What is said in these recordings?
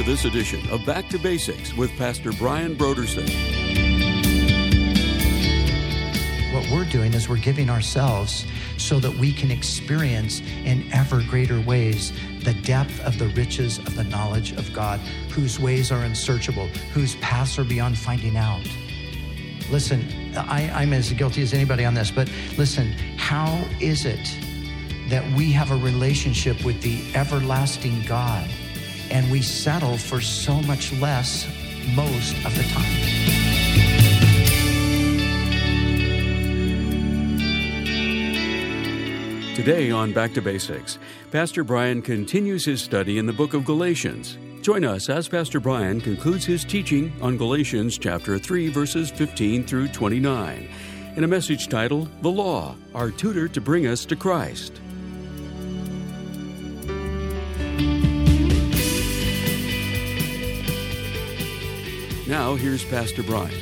this edition of Back to Basics with Pastor Brian Brodersen. What we're doing is we're giving ourselves so that we can experience in ever greater ways the depth of the riches of the knowledge of God, whose ways are unsearchable, whose paths are beyond finding out. Listen, I'm as guilty as anybody on this, but listen, how is it that we have a relationship with the everlasting God and we settle for so much less most of the time? Today on Back to Basics, Pastor Brian continues his study in the book of Galatians. Join us as Pastor Brian concludes his teaching on Galatians chapter 3, verses 15 through 29, in a message titled, The Law, Our Tutor to Bring Us to Christ. Now, here's Pastor Brian.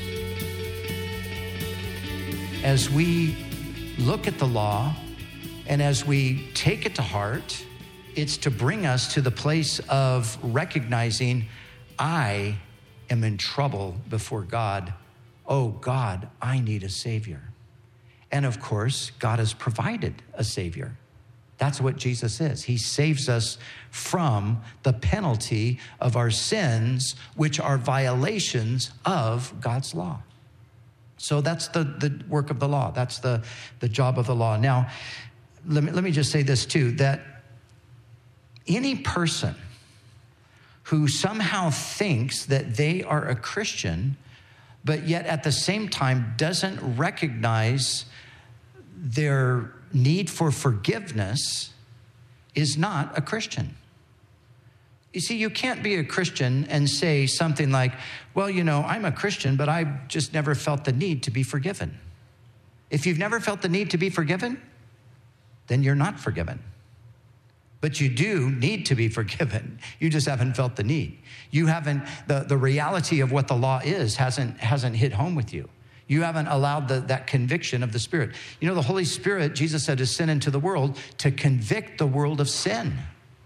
As we look at the law, and as we take it to heart, it's to bring us to the place of recognizing, I am in trouble before God. Oh God, I need a Savior. And of course, God has provided a Savior. That's what Jesus is. He saves us from the penalty of our sins, which are violations of God's law. So that's the work of the law. That's the job of the law. Now, let me just say this too, that any person who somehow thinks that they are a Christian, but yet at the same time doesn't recognize their need for forgiveness is not a Christian. You see, you can't be a Christian and say something like, well, you know, I'm a Christian, but I've just never felt the need to be forgiven. If you've never felt the need to be forgiven, then you're not forgiven. But you do need to be forgiven. You just haven't felt the need. You haven't, the reality of what the law is hasn't hit home with you. You haven't allowed that conviction of the Spirit. You know, the Holy Spirit, Jesus said, is sent into the world to convict the world of sin.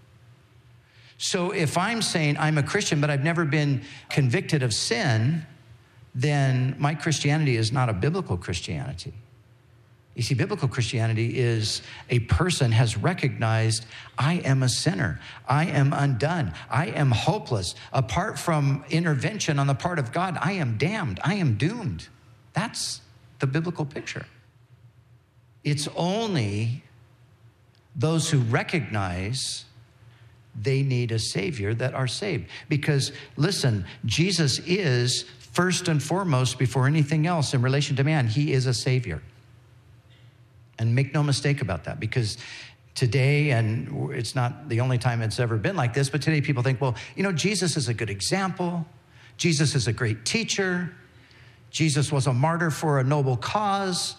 So if I'm saying I'm a Christian, but I've never been convicted of sin, then my Christianity is not a biblical Christianity. You see, biblical Christianity is a person has recognized, I am a sinner. I am undone. I am hopeless. Apart from intervention on the part of God, I am damned. I am doomed. That's the biblical picture. It's only those who recognize they need a Savior that are saved. Because, listen, Jesus is first and foremost, before anything else in relation to man, he is a Savior. And make no mistake about that, because today, and it's not the only time it's ever been like this, but today people think, well, you know, Jesus is a good example. Jesus is a great teacher. Jesus was a martyr for a noble cause.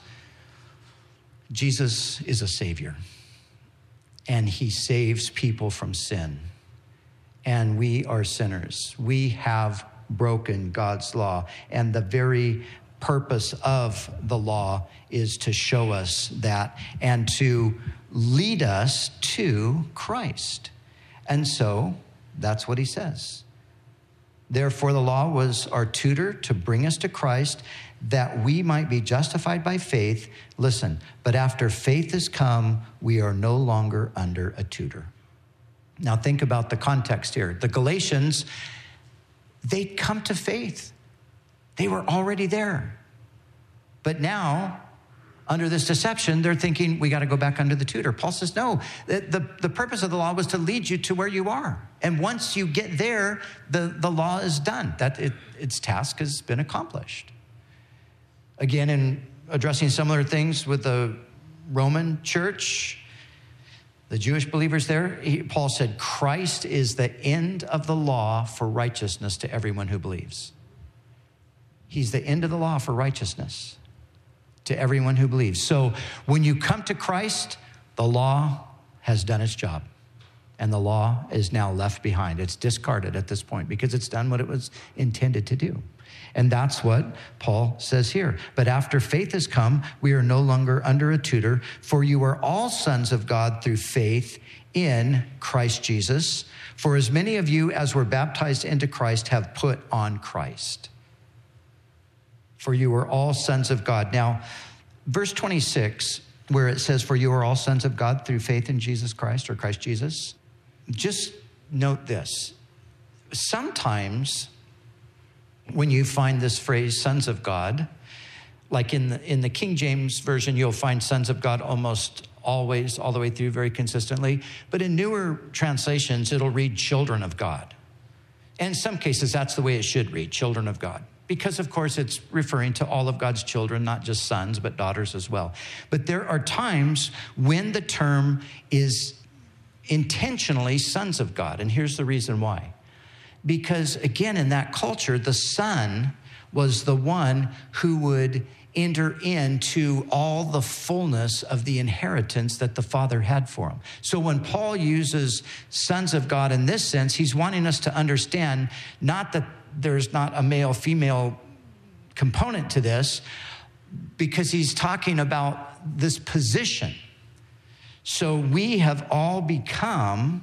Jesus is a Savior, and he saves people from sin. And we are sinners. We have broken God's law, and the very purpose of the law is to show us that and to lead us to Christ. And so that's what he says. Therefore, the law was our tutor to bring us to Christ, that we might be justified by faith. Listen, but after faith has come, we are no longer under a tutor. Now think about the context here. The Galatians, they'd come to faith. They were already there. But now, under this deception, they're thinking, we got to go back under the tutor. Paul says, no, the purpose of the law was to lead you to where you are. And once you get there, the law is done. Its task has been accomplished. Again, in addressing similar things with the Roman church, the Jewish believers there, Paul said, Christ is the end of the law for righteousness to everyone who believes. He's the end of the law for righteousness to everyone who believes. So when you come to Christ, the law has done its job. And the law is now left behind. It's discarded at this point because it's done what it was intended to do. And that's what Paul says here. But after faith has come, we are no longer under a tutor, for you are all sons of God through faith in Christ Jesus. For as many of you as were baptized into Christ have put on Christ. For you are all sons of God. Now, verse 26, where it says, for you are all sons of God through faith in Jesus Christ or Christ Jesus. Just note this. Sometimes when you find this phrase, sons of God, like in the King James Version, you'll find sons of God almost always, all the way through, very consistently. But in newer translations, it'll read children of God. And in some cases, that's the way it should read, children of God. Because, of course, it's referring to all of God's children, not just sons, but daughters as well. But there are times when the term is intentionally sons of God. And here's the reason why. Because, again, in that culture, the son was the one who would enter into all the fullness of the inheritance that the Father had for him. So when Paul uses sons of God in this sense, he's wanting us to understand not that there's not a male-female component to this, because he's talking about this position. So we have all become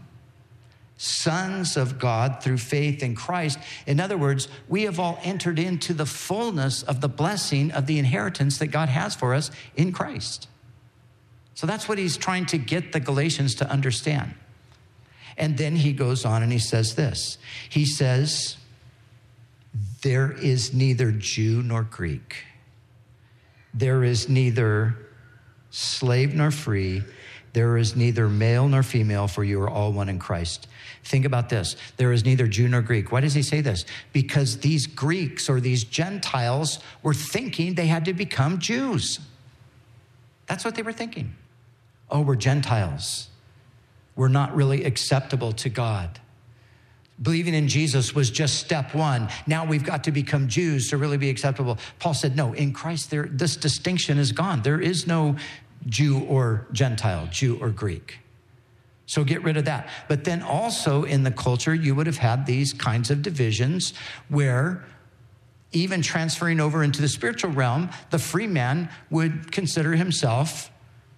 sons of God through faith in Christ. In other words, we have all entered into the fullness of the blessing of the inheritance that God has for us in Christ. So that's what he's trying to get the Galatians to understand. And then he goes on and he says this. He says, there is neither Jew nor Greek. There is neither slave nor free. There is neither male nor female, for you are all one in Christ. Think about this. There is neither Jew nor Greek. Why does he say this? Because these Greeks or these Gentiles were thinking they had to become Jews. That's what they were thinking. Oh, we're Gentiles. We're not really acceptable to God. Believing in Jesus was just step one. Now we've got to become Jews to really be acceptable. Paul said, no, in Christ, this distinction is gone. There is no Jew or Gentile, Jew or Greek. So get rid of that. But then also in the culture, you would have had these kinds of divisions where even transferring over into the spiritual realm, the free man would consider himself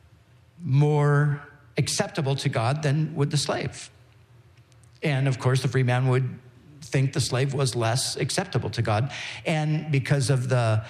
more acceptable to God than would the slave. And of course, the free man would think the slave was less acceptable to God. And because of the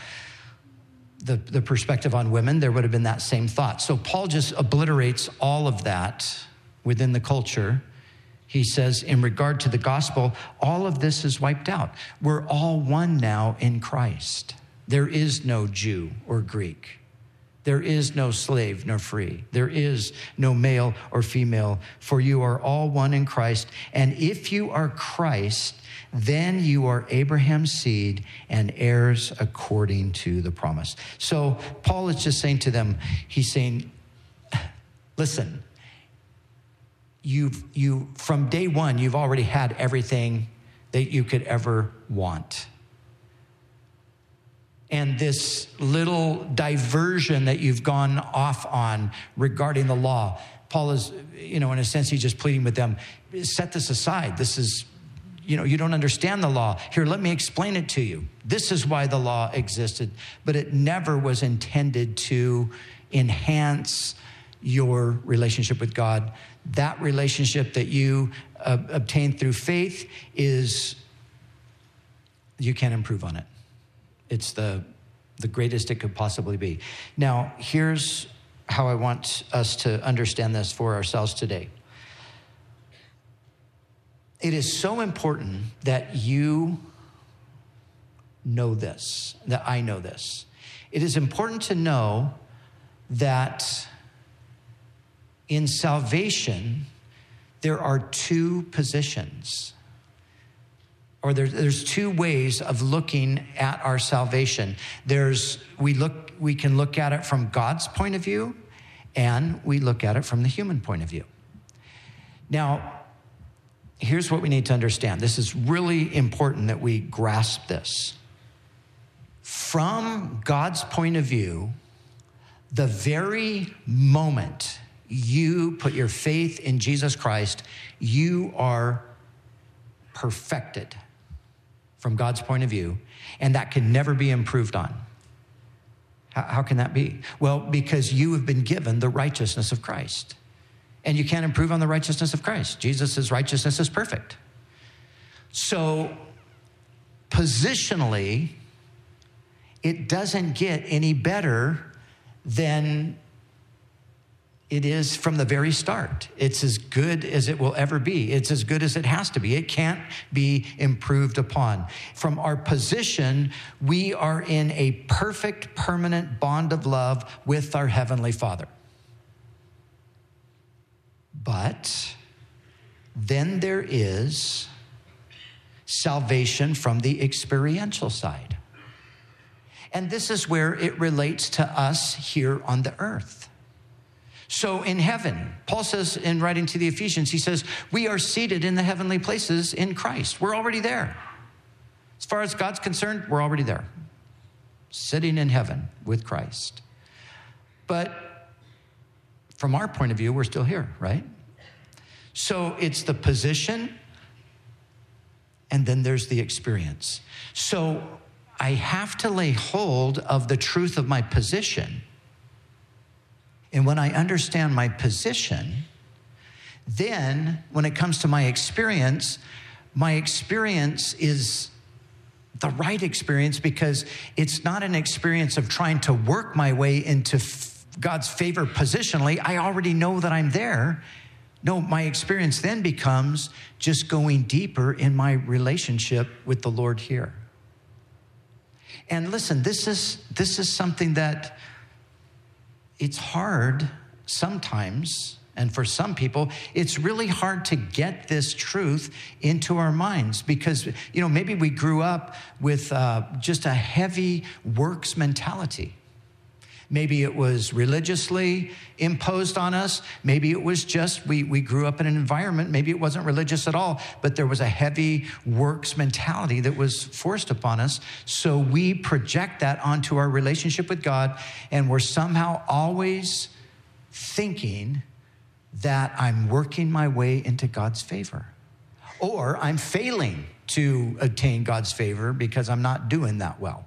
perspective on women, there would have been that same thought. So Paul just obliterates all of that within the culture. He says, in regard to the gospel, all of this is wiped out. We're all one now in Christ. There is no Jew or Greek. There is no slave nor free. There is no male or female, for you are all one in Christ. And if you are Christ, then you are Abraham's seed and heirs according to the promise. So Paul is just saying to them, he's saying, listen, you from day one, you've already had everything that you could ever want. And this little diversion that you've gone off on regarding the law, Paul is, in a sense, he's just pleading with them, set this aside. This is, you don't understand the law. Here, let me explain it to you. This is why the law existed, but it never was intended to enhance your relationship with God. That relationship that you obtained through faith you can't improve on it. It's the greatest it could possibly be. Now, here's how I want us to understand this for ourselves today. It is so important that you know this, that I know this. It is important to know that in salvation, there are two positions. Or there's two ways of looking at our salvation. We can look at it from God's point of view, and we look at it from the human point of view. Now, here's what we need to understand. This is really important that we grasp this. From God's point of view, the very moment you put your faith in Jesus Christ, you are perfected from God's point of view, and that can never be improved on. How can that be? Well, because you have been given the righteousness of Christ, and you can't improve on the righteousness of Christ. Jesus' righteousness is perfect. So positionally, it doesn't get any better than it is from the very start. It's as good as it will ever be. It's as good as it has to be. It can't be improved upon. From our position, we are in a perfect, permanent bond of love with our Heavenly Father. But then there is salvation from the experiential side. And this is where it relates to us here on the earth. So in heaven, Paul says in writing to the Ephesians, he says, we are seated in the heavenly places in Christ. We're already there. As far as God's concerned, we're already there, sitting in heaven with Christ. But from our point of view, we're still here, right? So it's the position, and then there's the experience. So I have to lay hold of the truth of my position. And when I understand my position, then when it comes to my experience is the right experience, because it's not an experience of trying to work my way into God's favor positionally. I already know that I'm there. No, my experience then becomes just going deeper in my relationship with the Lord here. And listen, this is something that it's hard sometimes, and for some people, it's really hard to get this truth into our minds because, maybe we grew up with just a heavy works mentality. Maybe it was religiously imposed on us. Maybe it was just we grew up in an environment. Maybe it wasn't religious at all, but there was a heavy works mentality that was forced upon us. So we project that onto our relationship with God, and we're somehow always thinking that I'm working my way into God's favor, or I'm failing to obtain God's favor because I'm not doing that well.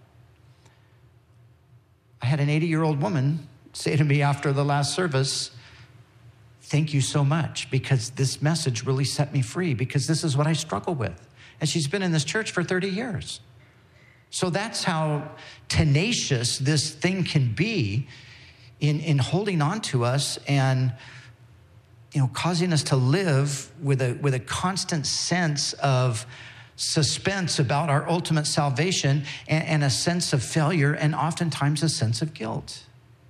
I had an 80-year-old woman say to me after the last service, thank you so much, because this message really set me free, because this is what I struggle with. And she's been in this church for 30 years. So that's how tenacious this thing can be in holding on to us and causing us to live with a constant sense of suspense about our ultimate salvation and a sense of failure, and oftentimes a sense of guilt.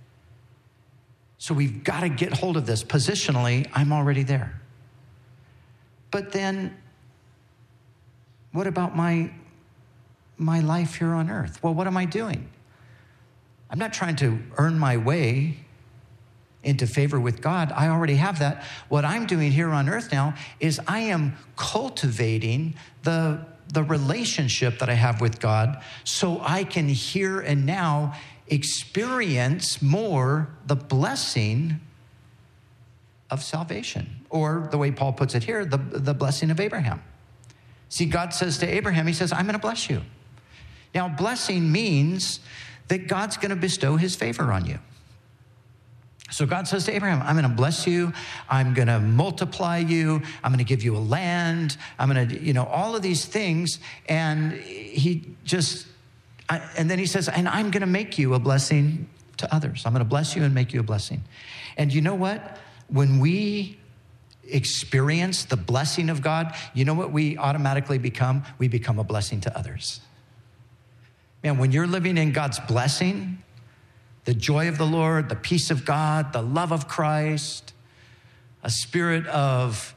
So we've got to get hold of this. Positionally, I'm already there. But then what about my life here on earth? Well, what am I doing? I'm not trying to earn my way into favor with God. I already have that. What I'm doing here on earth now is I am cultivating the relationship that I have with God, so I can here and now experience more the blessing of salvation, or the way Paul puts it here, the blessing of Abraham. See, God says to Abraham, he says, I'm going to bless you. Now, blessing means that God's going to bestow his favor on you. So God says to Abraham, I'm going to bless you. I'm going to multiply you. I'm going to give you a land. I'm going to, all of these things. And and then he says, and I'm going to make you a blessing to others. I'm going to bless you and make you a blessing. And you know what? When we experience the blessing of God, you know what we automatically become? We become a blessing to others. Man, when you're living in God's blessing, the joy of the Lord, the peace of God, the love of Christ, a spirit of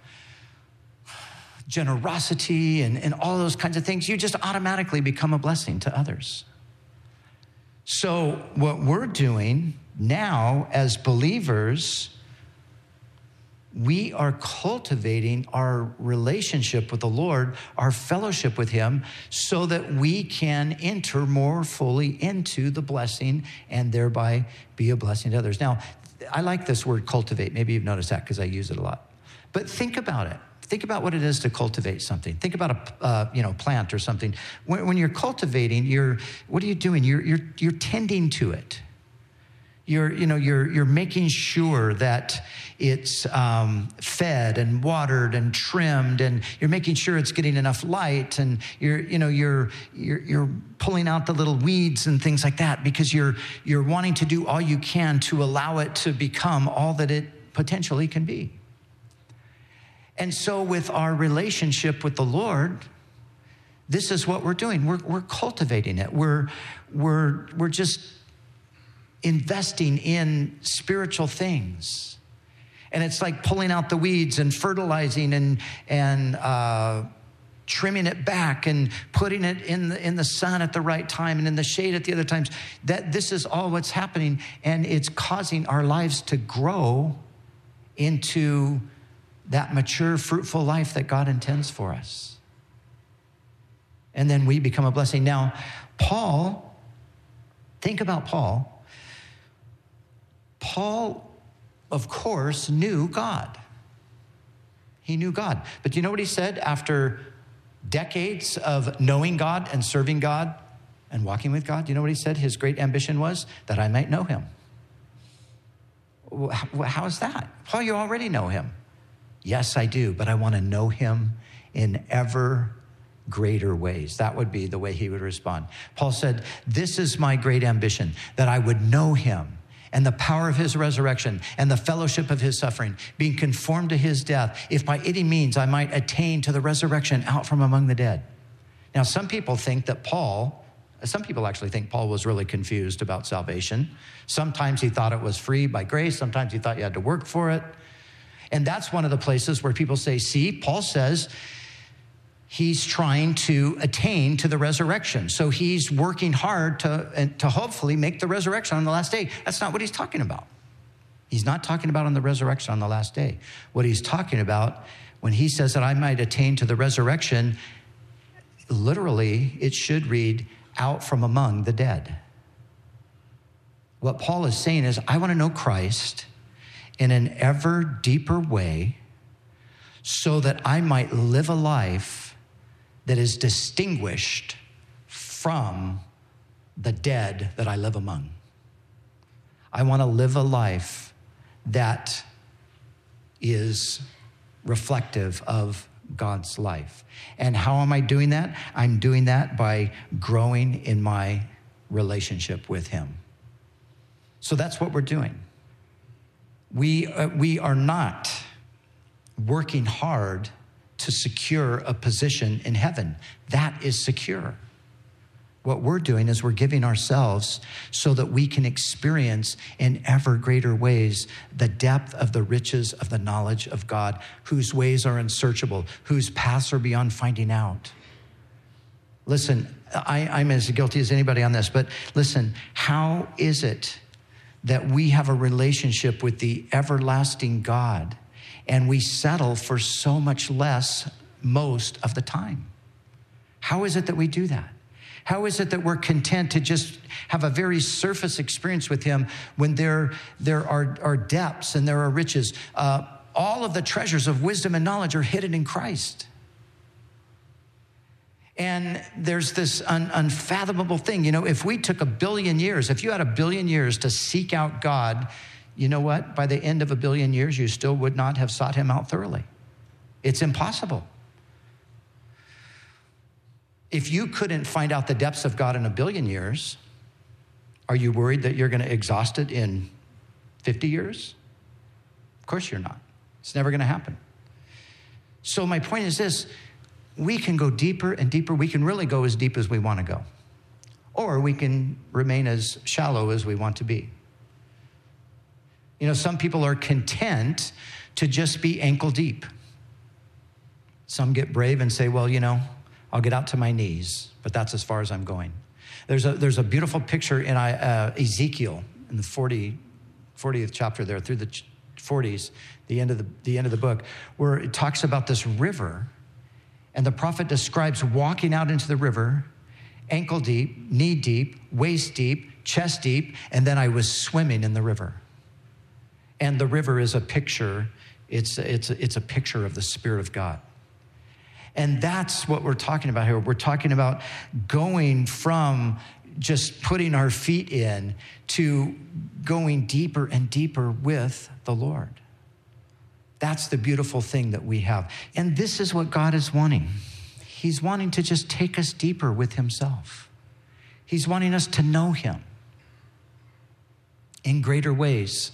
generosity and all those kinds of things, you just automatically become a blessing to others. So what we're doing now as believers, we are cultivating our relationship with the Lord, our fellowship with him, so that we can enter more fully into the blessing and thereby be a blessing to others. Now, I like this word cultivate. Maybe you've noticed that because I use it a lot. But think about it. Think about what it is to cultivate something. Think about a plant or something. When you're cultivating, what are you doing? You're tending to it. You're making sure that it's fed and watered and trimmed, and you're making sure it's getting enough light, and you're pulling out the little weeds and things like that, because you're wanting to do all you can to allow it to become all that it potentially can be. And so with our relationship with the Lord, this is what we're doing. We're cultivating it. We're just investing in spiritual things. And it's like pulling out the weeds and fertilizing and trimming it back and putting it in the sun at the right time and in the shade at the other times. That this is all what's happening, and it's causing our lives to grow into that mature, fruitful life that God intends for us. And then we become a blessing. Now, Paul, think about Paul. Paul, of course, knew God. He knew God. But do you know what he said after decades of knowing God and serving God and walking with God? Do you know what he said his great ambition was? That I might know him. How is that? Paul, you already know him. Yes, I do, but I want to know him in ever greater ways. That would be the way he would respond. Paul said, this is my great ambition, that I would know him and the power of his resurrection and the fellowship of his suffering, being conformed to his death, if by any means I might attain to the resurrection out from among the dead. Now, some people actually think Paul was really confused about salvation. Sometimes he thought it was free by grace. Sometimes he thought you had to work for it. And that's one of the places where people say, see, Paul says he's trying to attain to the resurrection. So he's working hard to hopefully make the resurrection on the last day. That's not what he's talking about. He's not talking about on the resurrection on the last day. What he's talking about when he says that I might attain to the resurrection, literally, it should read, out from among the dead. What Paul is saying is, I want to know Christ in an ever deeper way so that I might live a life that is distinguished from the dead that I live among. I want to live a life that is reflective of God's life. And how am I doing that? I'm doing that by growing in my relationship with him. So that's what we're doing. We are not working hard to secure a position in heaven. That is secure. What we're doing is we're giving ourselves so that we can experience in ever greater ways the depth of the riches of the knowledge of God, whose ways are unsearchable, whose paths are beyond finding out. Listen, I'm as guilty as anybody on this, but listen, how is it that we have a relationship with the everlasting God and we settle for so much less most of the time? How is it that we do that? How is it that we're content to just have a very surface experience with him when there are depths and there are riches? All of the treasures of wisdom and knowledge are hidden in Christ. And there's this unfathomable thing. You know, if we took 1 billion years, if you had 1 billion years to seek out God, you know what? By the end of 1 billion years, you still would not have sought him out thoroughly. It's impossible. If you couldn't find out the depths of God in 1 billion years, are you worried that you're going to exhaust it in 50 years? Of course you're not. It's never going to happen. So my point is this: we can go deeper and deeper. We can really go as deep as we want to go. Or we can remain as shallow as we want to be. You know, some people are content to just be ankle deep. Some get brave and say, well, you know, I'll get out to my knees, but that's as far as I'm going. There's a beautiful picture in Ezekiel in the 40th chapter there, through the 40s, the end of the book, where it talks about this river. And the prophet describes walking out into the river, ankle deep, knee deep, waist deep, chest deep, and then I was swimming in the river. And the river is a picture. It's a picture of the Spirit of God. And that's what we're talking about here. We're talking about going from just putting our feet in to going deeper and deeper with the Lord. That's the beautiful thing that we have. And this is what God is wanting. He's wanting to just take us deeper with himself. He's wanting us to know him in greater ways.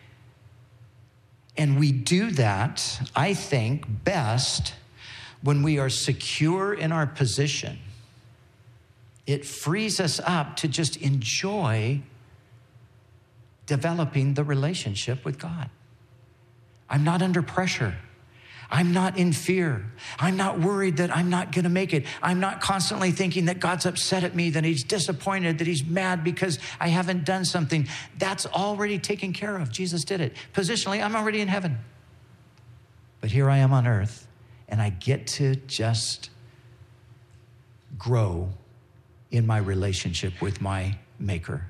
And we do that, I think, best when we are secure in our position. It frees us up to just enjoy developing the relationship with God. I'm not under pressure. I'm not in fear. I'm not worried that I'm not going to make it. I'm not constantly thinking that God's upset at me, that he's disappointed, that he's mad because I haven't done something. That's already taken care of. Jesus did it. Positionally, I'm already in heaven. But here I am on earth, and I get to just grow in my relationship with my Maker.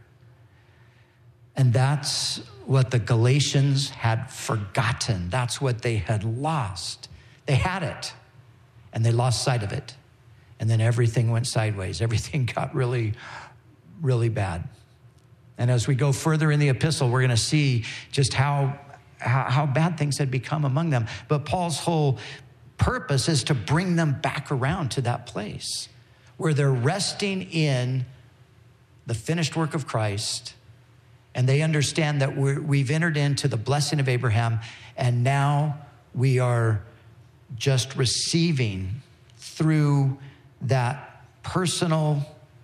And that's what the Galatians had forgotten. That's what they had lost. They had it, and they lost sight of it. And then everything went sideways. Everything got really, really bad. And as we go further in the epistle, we're going to see just how bad things had become among them. But Paul's whole purpose is to bring them back around to that place where they're resting in the finished work of Christ. And they understand that we've entered into the blessing of Abraham, and now we are just receiving through that personal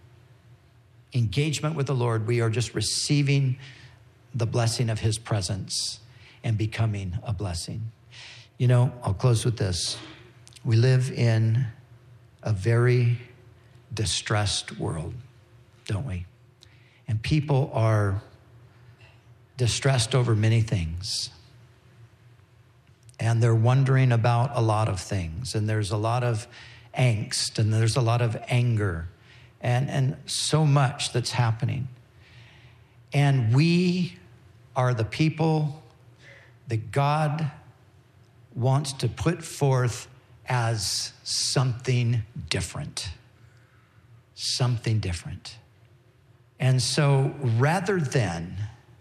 engagement with the Lord. We are just receiving the blessing of his presence and becoming a blessing. You know, I'll close with this. We live in a very distressed world, don't we? And people are distressed over many things. And they're wondering about a lot of things. And there's a lot of angst, and there's a lot of anger, and so much that's happening. And we are the people that God wants to put forth as something different. Something different. And so rather than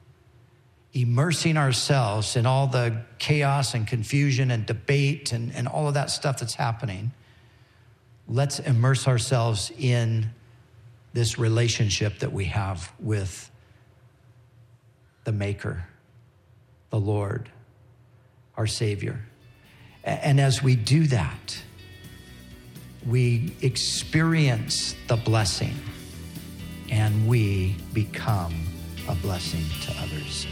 immersing ourselves in all the chaos and confusion and debate and all of that stuff that's happening, let's immerse ourselves in this relationship that we have with the Maker, the Lord, our Savior. And as we do that, we experience the blessing and we become a blessing to others.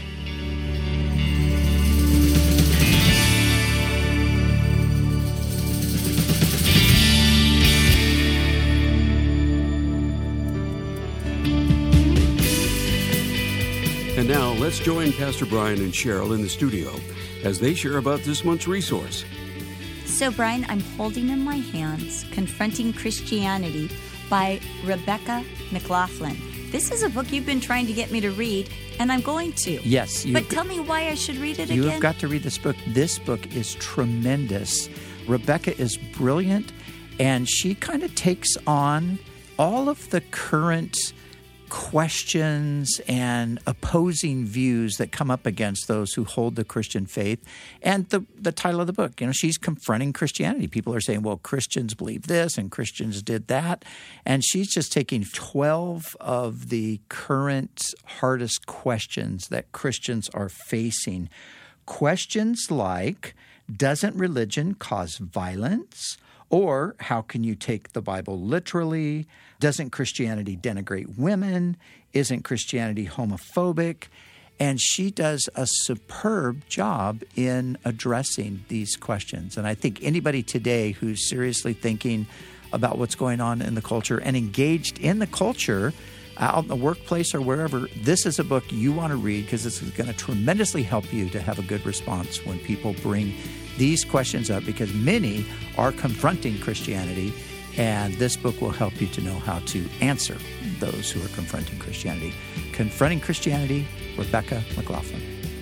And now let's join Pastor Brian and Cheryl in the studio as they share about this month's resource. So, Brian, I'm holding in my hands Confronting Christianity by Rebecca McLaughlin. This is a book you've been trying to get me to read, and I'm going to. Yes. But tell me why I should read it again. You have got to read this book. This book is tremendous. Rebecca is brilliant, and she kind of takes on all of the current questions and opposing views that come up against those who hold the Christian faith. And the title of the book, she's confronting Christianity. People are saying, well, Christians believe this and Christians did that. And she's just taking 12 of the current hardest questions that Christians are facing. Questions like, doesn't religion cause violence? Or how can you take the Bible literally? Doesn't Christianity denigrate women? Isn't Christianity homophobic? And she does a superb job in addressing these questions. And I think anybody today who's seriously thinking about what's going on in the culture and engaged in the culture out in the workplace or wherever, this is a book you want to read because this is going to tremendously help you to have a good response when people bring these questions up, because many are confronting Christianity, and this book will help you to know how to answer those who are confronting Christianity. Confronting Christianity, Rebecca McLaughlin.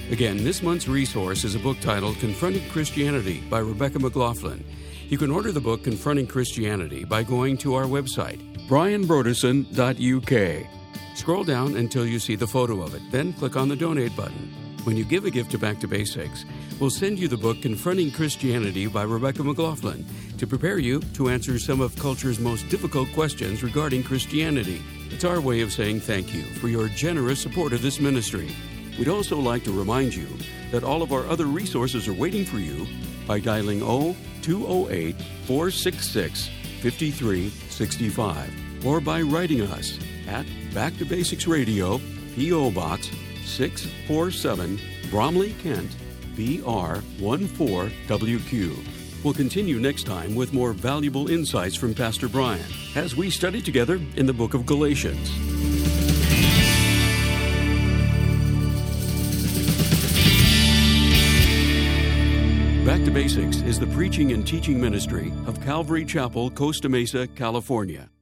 Again, this month's resource is a book titled Confronting Christianity by Rebecca McLaughlin. You can order the book Confronting Christianity by going to our website, brianbrodesson.uk. Scroll down until you see the photo of it, then click on the donate button. When you give a gift to Back to Basics, we'll send you the book Confronting Christianity by Rebecca McLaughlin to prepare you to answer some of culture's most difficult questions regarding Christianity. It's our way of saying thank you for your generous support of this ministry. We'd also like to remind you that all of our other resources are waiting for you by dialing 0208-466-5365 or by writing us at Back to Basics Radio, P.O. Box 647, Bromley, Kent, BR 14WQ. We'll continue next time with more valuable insights from Pastor Brian as we study together in the book of Galatians. Back to Basics is the preaching and teaching ministry of Calvary Chapel, Costa Mesa, California.